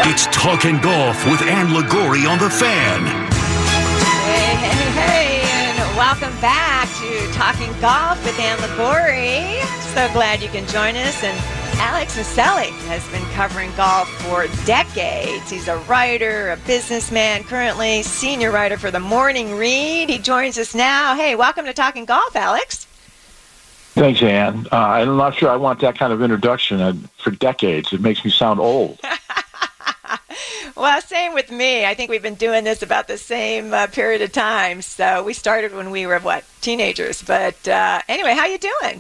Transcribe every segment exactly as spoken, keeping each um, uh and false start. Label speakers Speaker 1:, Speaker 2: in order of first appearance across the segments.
Speaker 1: It's Talking Golf with Ann Liguori on The Fan.
Speaker 2: Hey, hey, hey, and welcome back to Talking Golf with Ann Liguori. So glad you can join us. And Alex Naselli has been covering golf for decades. He's a writer, a businessman, currently senior writer for the Morning Read. He joins us now. Hey, welcome to Talking Golf, Alex.
Speaker 3: Thanks, Ann. Uh, I'm not sure I want that kind of introduction uh, for decades. It makes me sound old.
Speaker 2: Well, same with me. I think we've been doing this about the same uh, period of time. So we started when we were, what, teenagers. But uh, anyway, how you doing?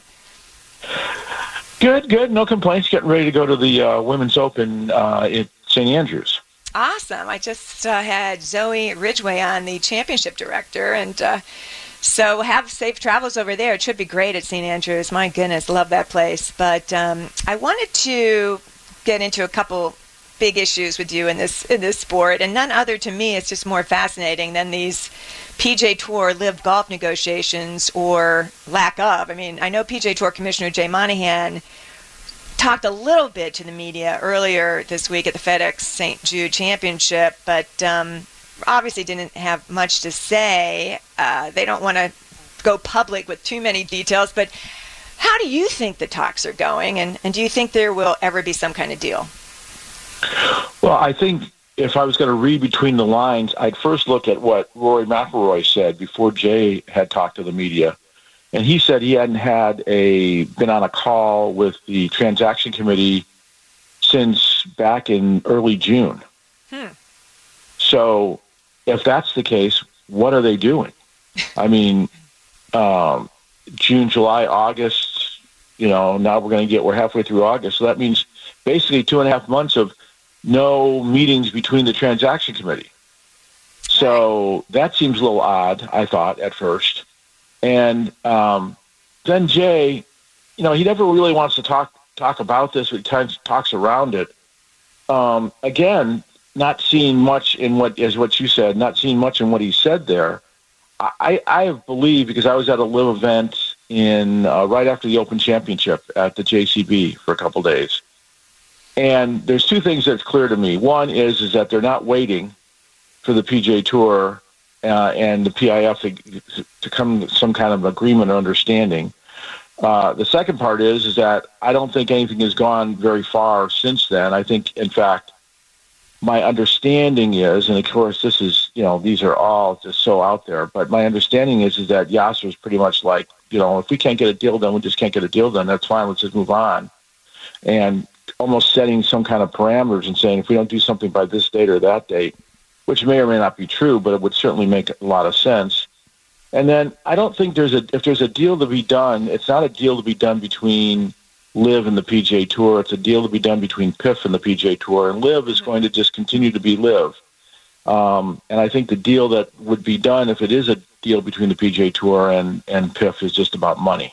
Speaker 3: Good, good. No complaints. Getting ready to go to the uh, Women's Open uh, at Saint Andrews.
Speaker 2: Awesome. I just uh, had Zoe Ridgway on, the championship director, and uh, so have safe travels over there. It should be great at Saint Andrews. My goodness, love that place. But um, I wanted to get into a couple big issues with you in this in this sport, and none other to me is just more fascinating than these P G A Tour Live Golf negotiations, or lack of. I mean, I know P G A Tour Commissioner Jay Monahan talked a little bit to the media earlier this week at the FedEx Saint Jude Championship, but um, obviously didn't have much to say. Uh, they don't want to go public with too many details, but how do you think the talks are going, and, and do you think there will ever be some kind of deal?
Speaker 3: Well, I think if I was going to read between the lines, I'd first look at what Rory McIlroy said before Jay had talked to the media. And he said he hadn't had a been on a call with the transaction committee since back in early June.
Speaker 2: Hmm.
Speaker 3: So if that's the case, what are they doing? I mean, um, June, July, August, you know, now we're going to get, we're halfway through August. So that means basically two and a half months of no meetings between the transaction committee. So that seems a little odd, I thought, at first. And um, then Jay, you know, he never really wants to talk talk about this, but he talks around it. Um, again, not seeing much in what, as what you said, not seeing much in what he said there. I, I believe, because I was at a live event in uh, right after the Open Championship at the J C B for a couple days. And there's two things that's clear to me. One is is that they're not waiting for the P G A Tour uh, and the P I F to, to come to some kind of agreement or understanding. Uh, the second part is is that I don't think anything has gone very far since then. I think, in fact, my understanding is, and of course this is, you know, these are all just so out there, but my understanding is is that Yasser is pretty much like, you know, if we can't get a deal done, we just can't get a deal done. That's fine. Let's just move on. And almost setting some kind of parameters and saying, if we don't do something by this date or that date, which may or may not be true, but it would certainly make a lot of sense. And then I don't think there's a, if there's a deal to be done, it's not a deal to be done between Live and the P G A Tour. It's a deal to be done between P I F and the P G A Tour, and Live is going to just continue to be Live. Um, and I think the deal that would be done, if it is a deal between the P G A Tour and, and P I F, is just about money.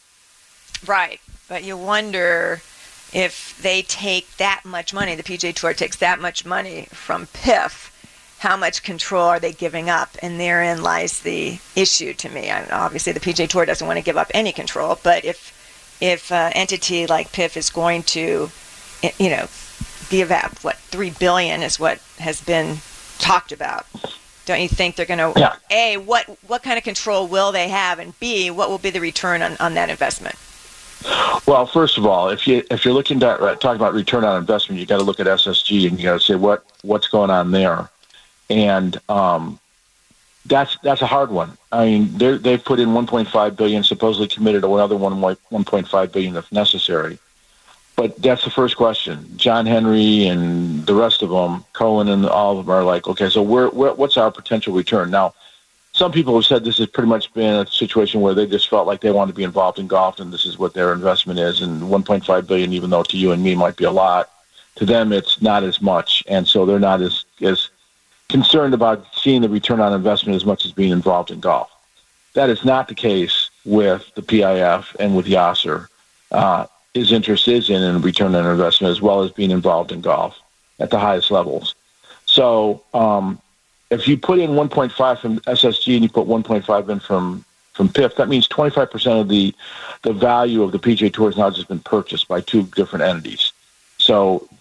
Speaker 2: Right. But you wonder if they take that much money, the P G A Tour takes that much money from P I F, how much control are they giving up? And therein lies the issue to me. I mean, obviously, the P G A Tour doesn't want to give up any control, but if if an entity like P I F is going to, you know, give out, what, three billion dollars is what has been talked about, don't you think they're going to,
Speaker 3: yeah.
Speaker 2: A, what, what kind of control will they have, and B, what will be the return on, on that investment?
Speaker 3: Well, first of all, if you if you're looking to uh, talk about return on investment, you got to look at S S G and you got to say what what's going on there, and um, that's that's a hard one. I mean, they've put in one point five billion dollars, supposedly committed another one one point five billion dollars if necessary. But that's the first question. John Henry and the rest of them, Cohen and all of them, are like, okay, so where, where what's our potential return now? Some people have said this has pretty much been a situation where they just felt like they wanted to be involved in golf, and this is what their investment is. And one point five billion dollars, even though to you and me might be a lot, to them it's not as much, and so they're not as as concerned about seeing the return on investment as much as being involved in golf. That is not the case with the P I F and with Yasser. Uh, his interest is in a return on investment as well as being involved in golf at the highest levels. So. Um, If you put in one point five from S S G and you put one point five in from, from P I F, that means twenty-five percent of the the value of the P G A Tour has now just been purchased by two different entities. So for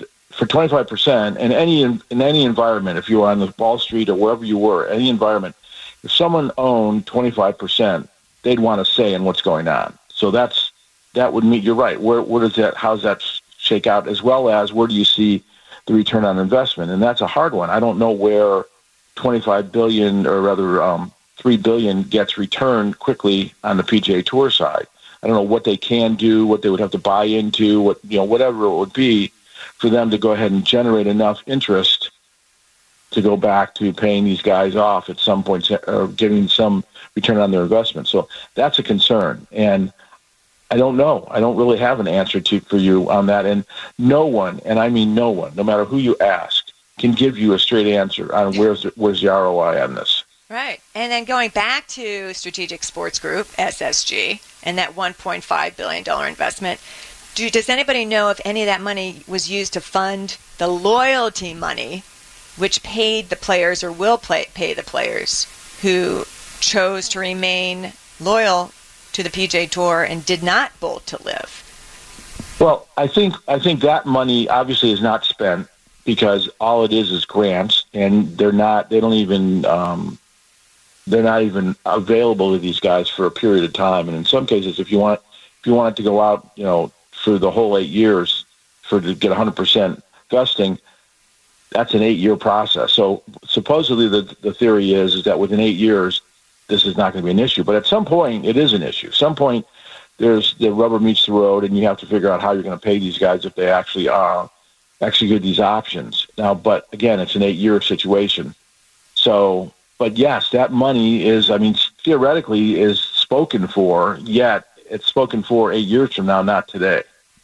Speaker 3: twenty-five percent in any in any environment, if you were on the Wall Street or wherever you were, any environment, if someone owned twenty-five percent, they'd want to say in what's going on. So that's that would mean you're right. Where where does that how does that shake out? As well as where do you see the return on investment? And that's a hard one. I don't know where twenty-five billion or rather um, three billion gets returned quickly on the P G A Tour side. I don't know what they can do, what they would have to buy into, what you know, whatever it would be for them to go ahead and generate enough interest to go back to paying these guys off at some point or getting some return on their investment. So that's a concern. And I don't know. I don't really have an answer to for you on that. And no one, and I mean no one, no matter who you ask, can give you a straight answer on where's the, where's the R O I on this.
Speaker 2: Right. And then going back to Strategic Sports Group, S S G, and that one point five billion dollars investment, do, does anybody know if any of that money was used to fund the loyalty money, which paid the players or will play, pay the players who chose to remain loyal to the P G A Tour and did not bolt to live?
Speaker 3: Well, I think I think that money obviously is not spent because all it is is grants, and they're not. They don't even. Um, they're not even available to these guys for a period of time. And in some cases, if you want, if you want it to go out, you know, for the whole eight years, for to get one hundred percent vesting, that's an eight-year process. So supposedly, the the theory is is that within eight years, this is not going to be an issue. But at some point, it is an issue. Some point, there's the rubber meets the road, and you have to figure out how you're going to pay these guys if they actually are actually get these options. Now, but again, it's an eight-year situation. So, but yes, that money is, I mean, theoretically is spoken for, yet it's spoken for eight years from now, not today.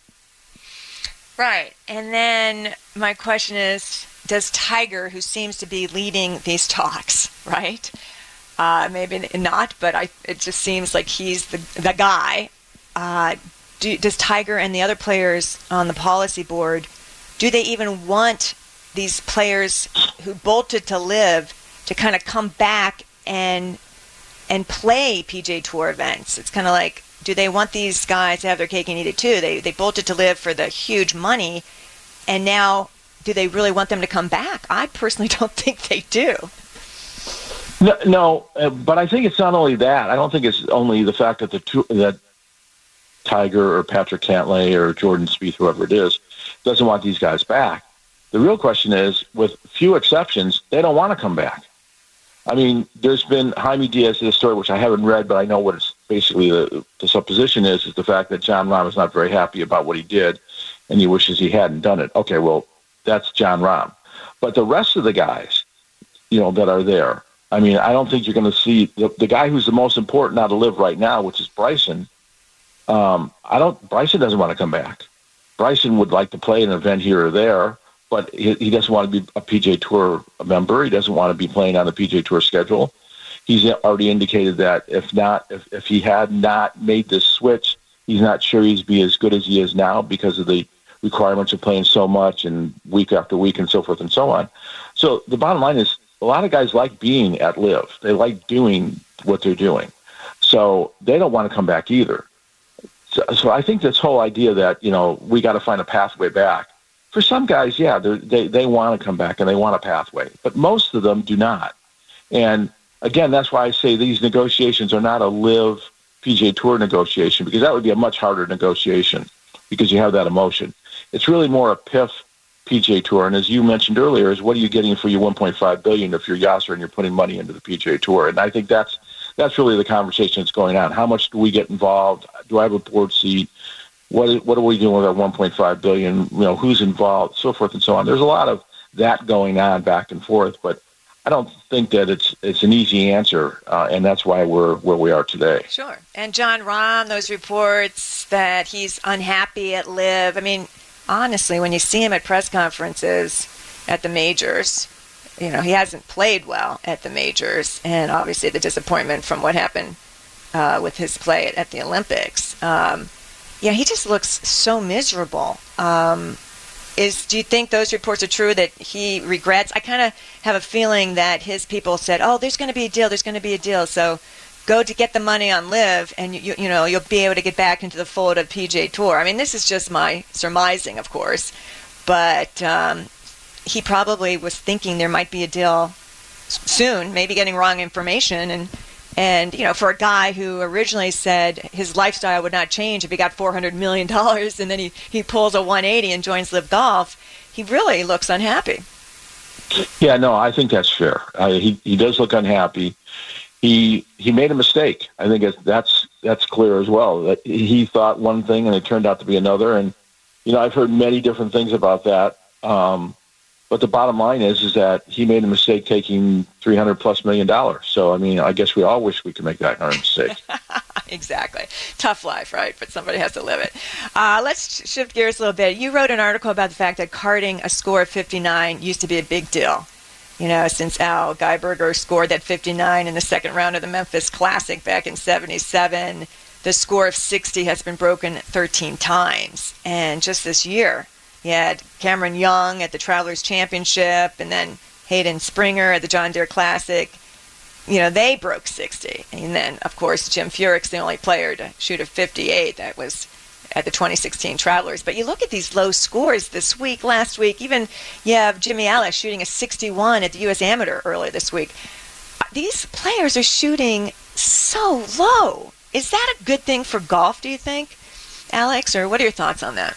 Speaker 2: Right. And then my question is, does Tiger, who seems to be leading these talks, right? Uh, maybe not, but I, it just seems like he's the, the guy. Uh, do, does Tiger and the other players on the policy board, do they even want these players who bolted to live to kind of come back and and play P G A Tour events? It's kind of like, do they want these guys to have their cake and eat it too? They they bolted to live for the huge money, and now do they really want them to come back? I personally don't think they do.
Speaker 3: No, no, uh, but I think it's not only that. I don't think it's only the fact that the two, that Tiger or Patrick Cantlay or Jordan Spieth, whoever it is, doesn't want these guys back. The real question is, with few exceptions, they don't want to come back. I mean, there's been Jaime Diaz's story, which I haven't read, but I know what it's basically the, the supposition is, is the fact that Jon Rahm is not very happy about what he did, and he wishes he hadn't done it. Okay, well, that's Jon Rahm. But the rest of the guys, you know, that are there, I mean, I don't think you're going to see the, the guy who's the most important now to live right now, which is Bryson. Um, I don't. Bryson doesn't want to come back. Bryson would like to play an event here or there, but he, he doesn't want to be a P G A Tour member. He doesn't want to be playing on the P G A Tour schedule. He's already indicated that if not, if, if he had not made this switch, he's not sure he'd be as good as he is now because of the requirements of playing so much and week after week and so forth and so on. So the bottom line is, a lot of guys like being at Live. They like doing what they're doing. So they don't want to come back either. So, so I think this whole idea that, you know, we got to find a pathway back. For some guys, yeah, they they want to come back and they want a pathway. But most of them do not. And, again, that's why I say these negotiations are not a Live P G A Tour negotiation, because that would be a much harder negotiation because you have that emotion. It's really more a P I F P G A Tour, and as you mentioned earlier, is what are you getting for your one point five billion dollars if you're Yasser and you're putting money into the P G A Tour? And I think that's that's really the conversation that's going on. How much do we get involved? Do I have a board seat? What is, what are we doing with our one point five billion dollars? You know, who's involved? So forth and so on. There's a lot of that going on back and forth, but I don't think that it's it's an easy answer, uh, and that's why we're where we are today.
Speaker 2: Sure. And Jon Rahm, those reports that he's unhappy at Live. I mean, honestly, when you see him at press conferences at the majors, you know, he hasn't played well at the majors, and obviously the disappointment from what happened uh, with his play at, at the Olympics. Um, yeah, he just looks so miserable. Um, is do you think those reports are true that he regrets? I kind of have a feeling that his people said, "Oh, there's going to be a deal. There's going to be a deal." So go to get the money on Live, and you you know you'll be able to get back into the fold of P G A Tour. I mean, this is just my surmising, of course, but um, he probably was thinking there might be a deal soon, maybe getting wrong information. And, and you know, for a guy who originally said his lifestyle would not change if he got four hundred million dollars and then he, he pulls a one eighty and joins Live Golf, he really looks unhappy.
Speaker 3: Yeah, no, I think that's fair. Uh, he he does look unhappy. He he made a mistake. I think it's, that's that's clear as well. That he thought one thing and it turned out to be another. And you know, I've heard many different things about that. Um, but the bottom line is is that he made a mistake taking three hundred plus million dollars. So I mean, I guess we all wish we could make that kind of mistake.
Speaker 2: Exactly. Tough life, right? But somebody has to live it. Uh, let's shift gears a little bit. You wrote an article about the fact that carding a score of fifty-nine used to be a big deal. You know, since Al Geiberger scored that fifty-nine in the second round of the Memphis Classic back in seventy-seven, the score of sixty has been broken thirteen times. And just this year, you had Cameron Young at the Travelers Championship and then Hayden Springer at the John Deere Classic. You know, they broke sixty. And then, of course, Jim Furyk's the only player to shoot a fifty-eight. That was at the twenty sixteen Travelers. But you look at these low scores this week, last week, even you have Jimmy Alex shooting a sixty-one at the U S Amateur earlier this week. These players are shooting so low. Is that a good thing for golf, do you think, Alex? Or what are your thoughts on that?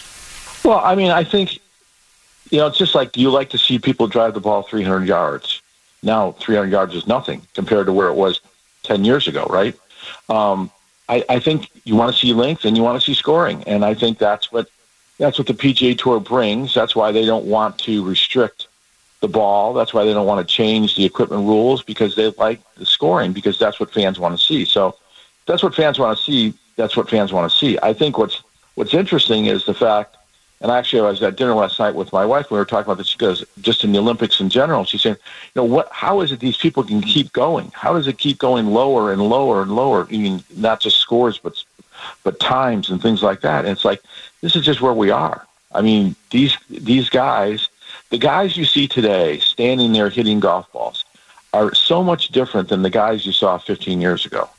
Speaker 3: Well, I mean, I think, you know, it's just like you like to see people drive the ball three hundred yards. Now, three hundred yards is nothing compared to where it was ten years ago, right? Um, I, I think you want to see length and you want to see scoring, and I think that's what that's what the P G A Tour brings. That's why they don't want to restrict the ball. That's why they don't want to change the equipment rules, because they like the scoring, because that's what fans want to see. So if that's what fans want to see, that's what fans want to see. I think what's what's interesting is the fact, and actually I was at dinner last night with my wife, we were talking about this, because just in the Olympics in general, she's saying, you know, what, how is it these people can keep going? How does it keep going lower and lower and lower? I mean, not just scores, but but times and things like that. And it's like, this is just where we are. I mean, these these guys, the guys you see today standing there hitting golf balls are so much different than the guys you saw fifteen years ago.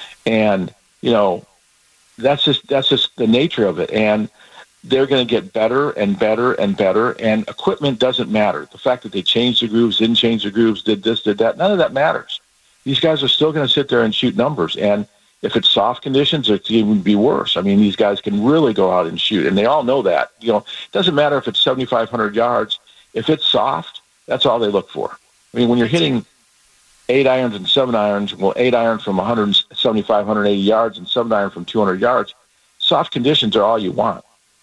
Speaker 3: And, you know, that's just that's just the nature of it. And they're going to get better and better and better, and equipment doesn't matter. The fact that they changed the grooves, didn't change the grooves, did this, did that, none of that matters. These guys are still going to sit there and shoot numbers, and if it's soft conditions, it's even be worse. I mean, these guys can really go out and shoot, and they all know that. You know, it doesn't matter if it's seventy-five hundred yards. If it's soft, that's all they look for. I mean, when you're hitting eight irons and seven irons, well, eight iron from one seventy-five, one eighty yards and seven iron from two hundred yards, soft conditions are all you want.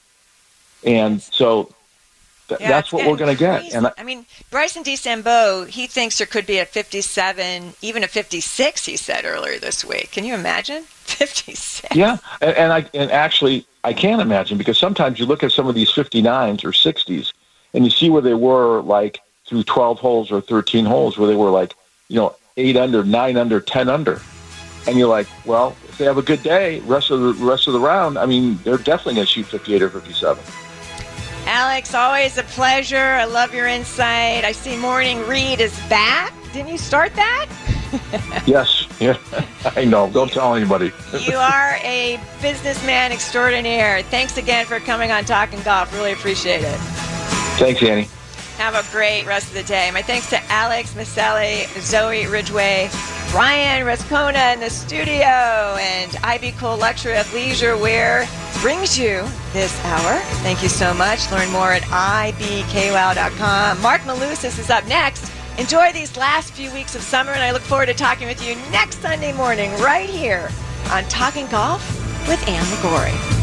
Speaker 3: And so th-
Speaker 2: yeah,
Speaker 3: that's what we're going to get.
Speaker 2: Crazy.
Speaker 3: And I,
Speaker 2: I mean, Bryson DeChambeau, he thinks there could be a fifty-seven, even a fifty-six, he said earlier this week. Can you imagine? fifty-six.
Speaker 3: Yeah, and, and I and actually I can imagine, because sometimes you look at some of these fifty-nines or sixties and you see where they were like through twelve holes or thirteen holes, where they were like, you know, eight under, nine under, ten under. And you're like, well, if they have a good day, rest of the rest of the round, I mean, they're definitely going to shoot fifty-eight or fifty-seven.
Speaker 2: Alex, always a pleasure. I love your insight. I see Morning Read is back. Didn't you start that?
Speaker 3: Yes. Yeah. I know. Don't tell anybody.
Speaker 2: You are a businessman extraordinaire. Thanks again for coming on Talking Golf. Really appreciate it.
Speaker 3: Thanks, Annie.
Speaker 2: Have a great rest of the day. My thanks to Alex Maselli, Zoe Ridgway, Brian Rascona in the studio, and I B Cole Luxury of Leisure Wear brings you this hour. Thank you so much. Learn more at I B K W O W dot com. Mark Malusis is up next. Enjoy these last few weeks of summer, and I look forward to talking with you next Sunday morning right here on Talking Golf with Ann Liguori.